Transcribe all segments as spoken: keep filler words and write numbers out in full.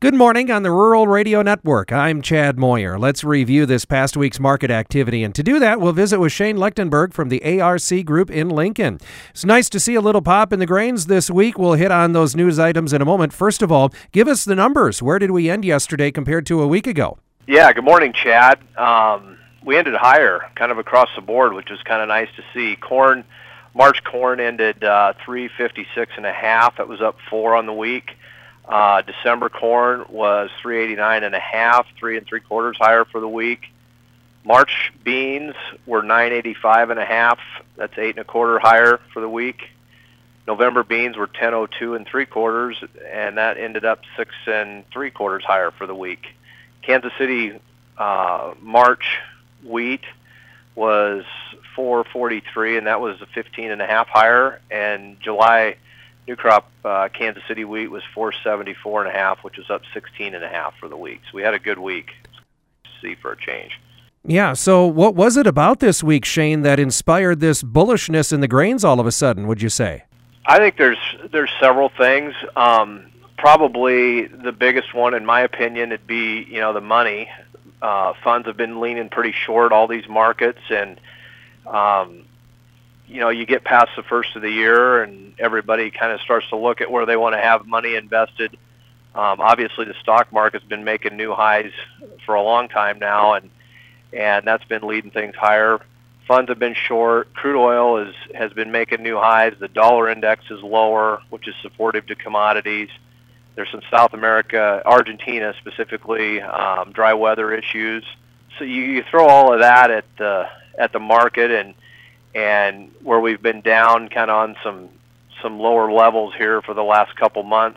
Good morning on the Rural Radio Network. I'm Chad Moyer. Let's review this past week's market activity. And to do that, we'll visit with Shane Lechtenberg from the A R C Group in Lincoln. It's nice to see a little pop in the grains this week. We'll hit on those news items in a moment. First of all, give us the numbers. Where did we end yesterday compared to a week ago? Yeah, good morning, Chad. Um, we ended higher, kind of across the board, which was kind of nice to see. Corn, March corn ended uh, three fifty-six and a half. It was up four on the week. Uh, December corn was three eighty-nine and a half, three and three quarters higher for the week. March beans were nine eighty-five and a half. That's eight and a quarter higher for the week. November beans were ten oh two and three quarters, and that ended up six and three quarters higher for the week. Kansas City uh, March wheat was four forty-three, and that was fifteen and a half higher. And July new crop uh, Kansas City wheat was four seventy-four and a half, which was up sixteen and a half for the week. So we had a good week to see for a change. Yeah, so what was it about this week, Shane, that inspired this bullishness in the grains all of a sudden, would you say? I think there's there's several things. Um, probably the biggest one, in my opinion, would be, you know, the money. Uh, funds have been leaning pretty short all these markets, and um, you know, you get past the first of the year and everybody kind of starts to look at where they want to have money invested. Um, obviously, the stock market's been making new highs for a long time now, and and that's been leading things higher. Funds have been short. Crude oil is, has been making new highs. The dollar index is lower, which is supportive to commodities. There's some South America, Argentina specifically, um, dry weather issues. So you, you throw all of that at the, at the market, and and where we've been down kind of on some some lower levels here for the last couple months.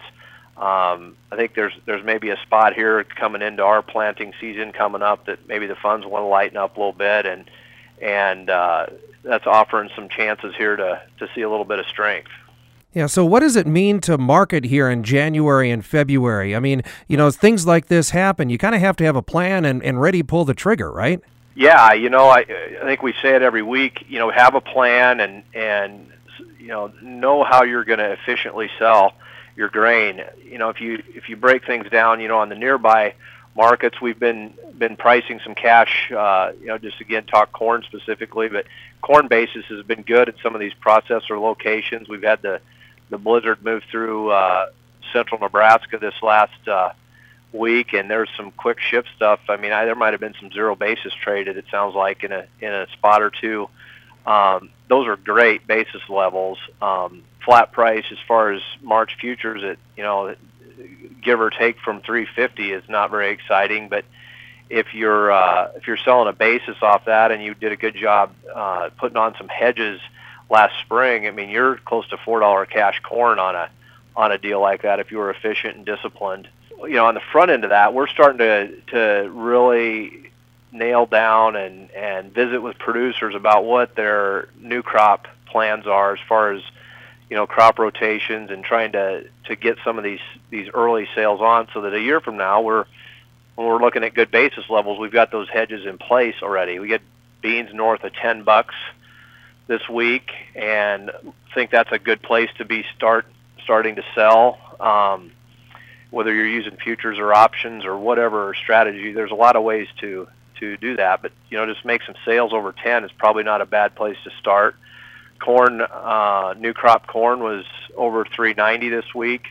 Um, I think there's there's maybe a spot here coming into our planting season coming up that maybe the funds want to lighten up a little bit, and and uh, that's offering some chances here to to see a little bit of strength. Yeah, so what does it mean to market here in January and February? I mean, you know, things like this happen. You kind of have to have a plan and, and ready to pull the trigger, right? Yeah, you know, I I think we say it every week. You know, have a plan and and you know know how you're going to efficiently sell your grain. You know, if you if you break things down, you know, on the nearby markets, we've been been pricing some cash. Uh, you know, just again talk corn specifically, but corn basis has been good at some of these processor locations. We've had the the blizzard move through uh, central Nebraska this last Uh, week, and there's some quick ship stuff. I mean, I, there might have been some zero basis traded, it sounds like, in a in a spot or two. Um, those are great basis levels. Um, flat price as far as March futures, at you know, give or take from three fifty is not very exciting. But if you're uh, if you're selling a basis off that, and you did a good job uh, putting on some hedges last spring, I mean, you're close to four dollar cash corn on a on a deal like that if you were efficient and disciplined. You know, on the front end of that, we're starting to to really nail down and and visit with producers about what their new crop plans are as far as, you know, crop rotations, and trying to to get some of these these early sales on, so that a year from now, we're when we're looking at good basis levels, we've got those hedges in place already. We get beans north of ten bucks this week, and think that's a good place to be start starting to sell. Um, whether you're using futures or options or whatever strategy, there's a lot of ways to to do that. But, you know, just make some sales over ten is probably not a bad place to start. Corn, uh, new crop corn was over three ninety this week.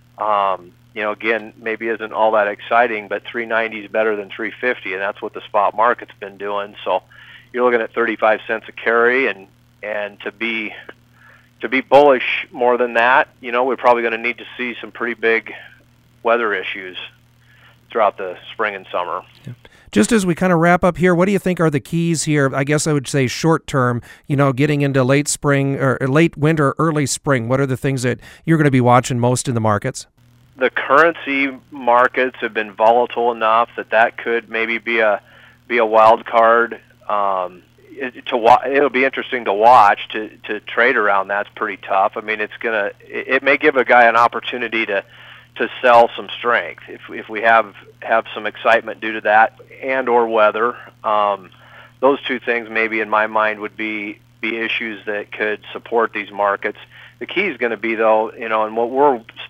Um, you know, again, maybe isn't all that exciting, but three ninety is better than three fifty, and that's what the spot market's been doing. So you're looking at thirty-five cents a carry, and and to be to be bullish more than that, you know, we're probably going to need to see some pretty big weather issues throughout the spring and summer. Yeah. Just as we kind of wrap up here, what do you think are the keys here? I guess I would say short term, you know, getting into late spring or late winter, early spring. What are the things that you're going to be watching most in the markets? The currency markets have been volatile enough that that could maybe be a be a wild card. Um, it, to wa- it'll be interesting to watch. To to trade around that's pretty tough. I mean, it's gonna it, it may give a guy an opportunity to to sell some strength if if we have have some excitement due to that and or weather. Um, those two things maybe in my mind would be be issues that could support these markets. The key is going to be, though, you know, and what we're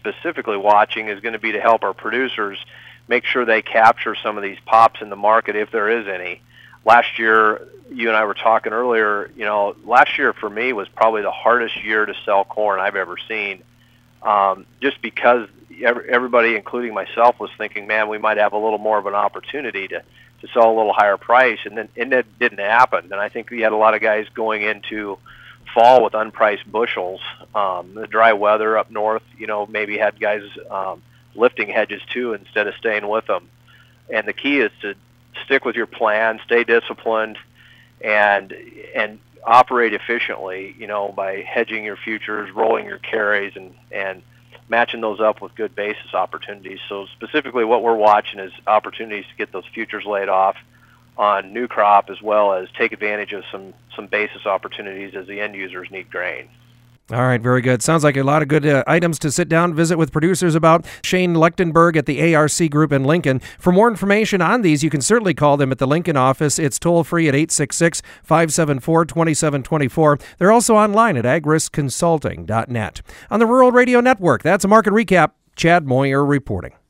specifically watching is going to be to help our producers make sure they capture some of these pops in the market if there is any. Last year, you and I were talking earlier, you know, last year for me was probably the hardest year to sell corn I've ever seen, um, just because everybody, including myself, was thinking, man, we might have a little more of an opportunity to, to sell a little higher price, and then and that didn't happen. And I think we had a lot of guys going into fall with unpriced bushels. Um, the dry weather up north, you know, maybe had guys um, lifting hedges too instead of staying with them. And the key is to stick with your plan, stay disciplined, and and operate efficiently, you know, by hedging your futures, rolling your carries, and, and matching those up with good basis opportunities. So specifically what we're watching is opportunities to get those futures laid off on new crop, as well as take advantage of some, some basis opportunities as the end users need grain. All right, very good. Sounds like a lot of good uh, items to sit down, visit with producers about. Shane Lechtenberg at the A R C Group in Lincoln. For more information on these, you can certainly call them at the Lincoln office. It's toll-free at eight six six, five seven four, two seven two four. They're also online at agrisk consulting dot net. On the Rural Radio Network, that's a market recap. Chad Moyer reporting.